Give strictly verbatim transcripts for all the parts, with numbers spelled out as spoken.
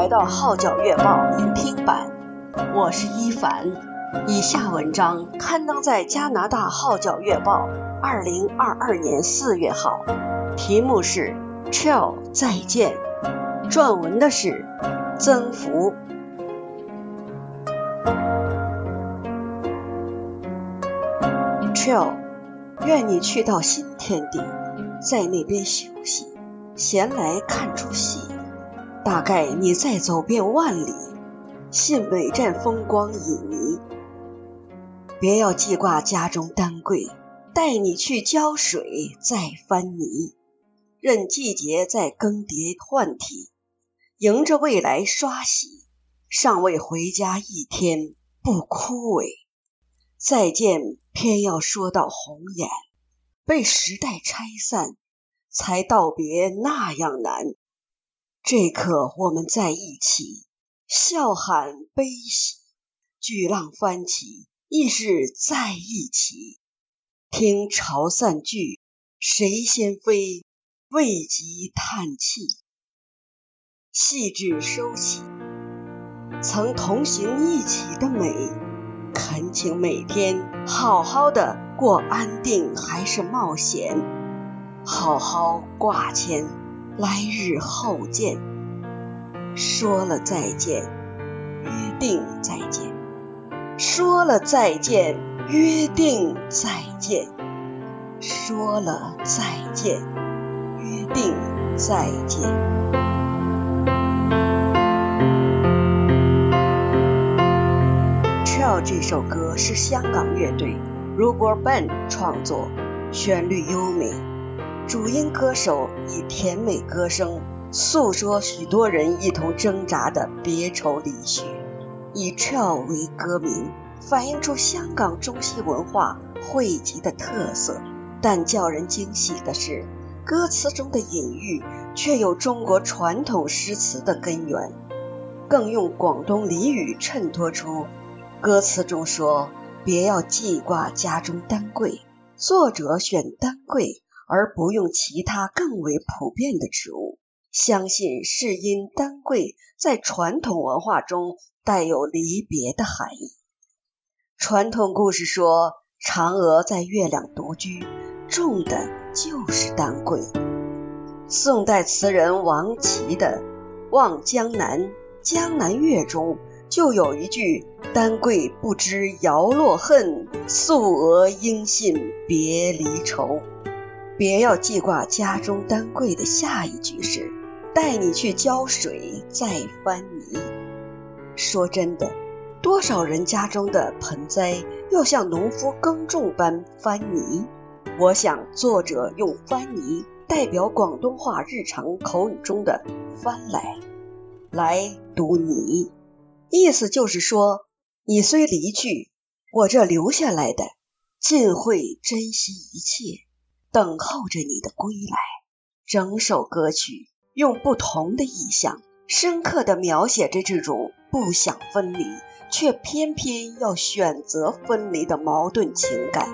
来到号角月报聆听版，我是一凡。以下文章刊登在加拿大号角月报二零二二年四月号，题目是 Chill 再见，撰文的是曾福。Chill， 愿你去到新天地，在那边休息，闲来看出戏。大概你再走遍万里，信每站风光旖旎。别要记挂家中丹桂，带你去浇水再翻泥，任季节在更迭换体，迎着未来刷洗，尚未回家一天不枯萎。再见偏要说到红颜，被时代拆散，才道别那样难。这刻我们在一起，笑喊悲喜，巨浪翻起，亦是在一起。听潮散句，谁先飞，未及叹气。细致收起曾同行一起的美，恳请每天好好的过安定还是冒险，好好挂牵，来日后见。说了再见，约定再见。说了再见，约定再见。说了再见，约定再见。Chill 这首歌是香港乐队 Rubber Band 创作，旋律优美，主音歌手以甜美歌声诉说许多人一同挣扎的别愁离绪。以 Chill 为歌名，反映出香港中西文化汇集的特色，但叫人惊喜的是，歌词中的隐喻却有中国传统诗词的根源，更用广东俚语衬托出。歌词中说，别要记挂家中丹桂，作者选丹桂而不用其他更为普遍的植物，相信是因丹桂在传统文化中带有离别的含义。传统故事说，嫦娥在月亮独居，种的就是丹桂。宋代词人王琦的《望江南·江南月》中就有一句，丹桂不知摇落恨，素娥应信别离愁。别要记挂家中丹桂的下一句是，带你去浇水再翻泥。说真的，多少人家中的盆栽要像农夫耕种般翻泥。我想作者用翻泥代表广东话日常口语中的翻来，来读泥，意思就是说，你虽离去，我这留下来的尽会珍惜一切，等候着你的归来。整首歌曲用不同的意象，深刻地描写着这种不想分离，却偏偏要选择分离的矛盾情感。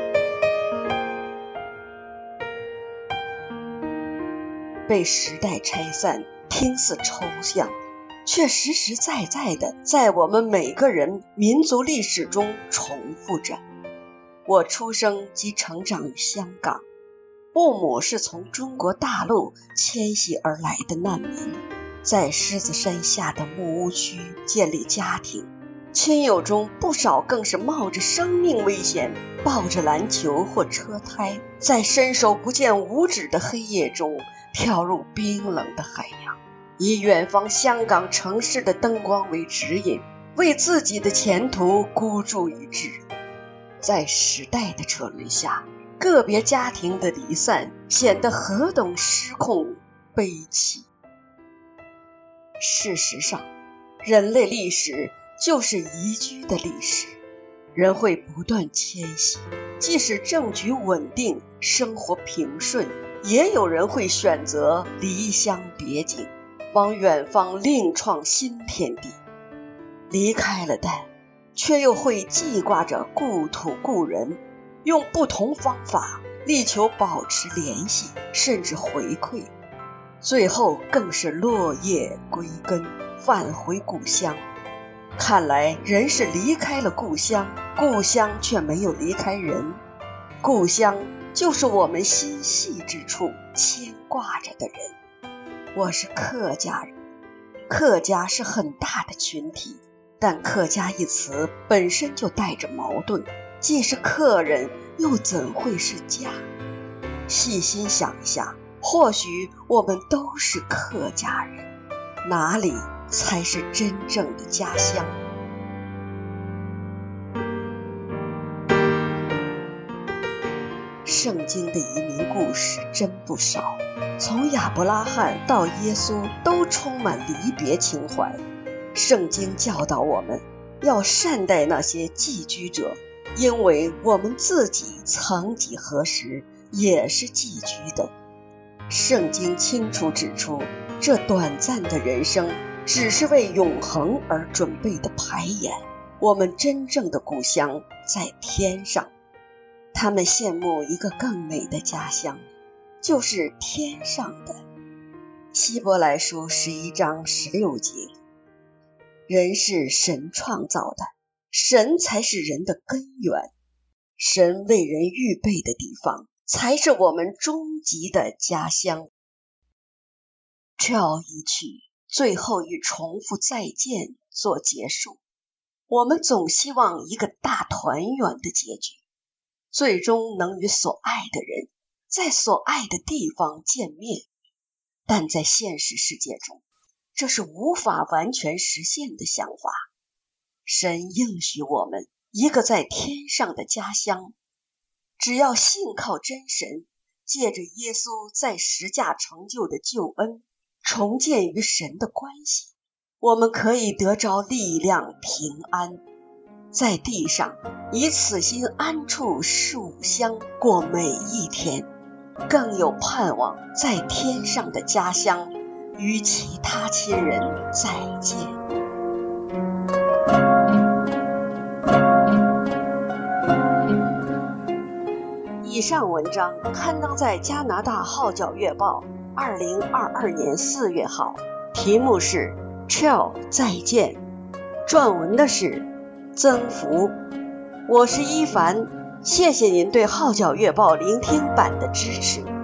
被时代拆散，听似抽象，却实实在在的在我们每个人民族历史中重复着。我出生及成长于香港，父母是从中国大陆迁徙而来的难民，在狮子山下的木屋区建立家庭，亲友中不少更是冒着生命危险，抱着篮球或车胎，在伸手不见五指的黑夜中跳入冰冷的海洋，以远方香港城市的灯光为指引，为自己的前途孤注一掷。在时代的车轮下，个别家庭的离散显得何等失控悲戚。事实上，人类历史就是宜居的历史，人会不断迁徙，即使政局稳定，生活平顺，也有人会选择离乡别井，往远方另创新天地。离开了的，却又会记挂着故土故人，用不同方法力求保持联系，甚至回馈，最后更是落叶归根， 返回故乡。看来人是离开了故乡，故乡却没有离开人。故乡就是我们心系之处，牵挂着的人。我是客家人，客家是很大的群体，但客家一词本身就带着矛盾，既是客人，又怎会是家？细心想一下，或许我们都是客家人，哪里才是真正的家乡？圣经的移民故事真不少，从亚伯拉罕到耶稣都充满离别情怀。圣经教导我们要善待那些寄居者，因为我们自己曾几何时也是寄居的。圣经清楚指出，这短暂的人生只是为永恒而准备的排演，我们真正的故乡在天上。他们羡慕一个更美的家乡，就是天上的。希伯来书十一章十六节，人是神创造的，神才是人的根源，神为人预备的地方才是我们终极的家乡。Chill一曲，最后以重复再见做结束。我们总希望一个大团圆的结局，最终能与所爱的人在所爱的地方见面，但在现实世界中，这是无法完全实现的想法。神应许我们一个在天上的家乡，只要信靠真神，借着耶稣在十架成就的救恩，重建与神的关系，我们可以得着力量平安，在地上以此心安处树乡过每一天，更有盼望在天上的家乡与其他亲人再见。以上文章刊登在加拿大号角月报二零二二年四月号，题目是 Chill 再见，撰文的是曾福。我是一凡，谢谢您对号角月报聆听版的支持。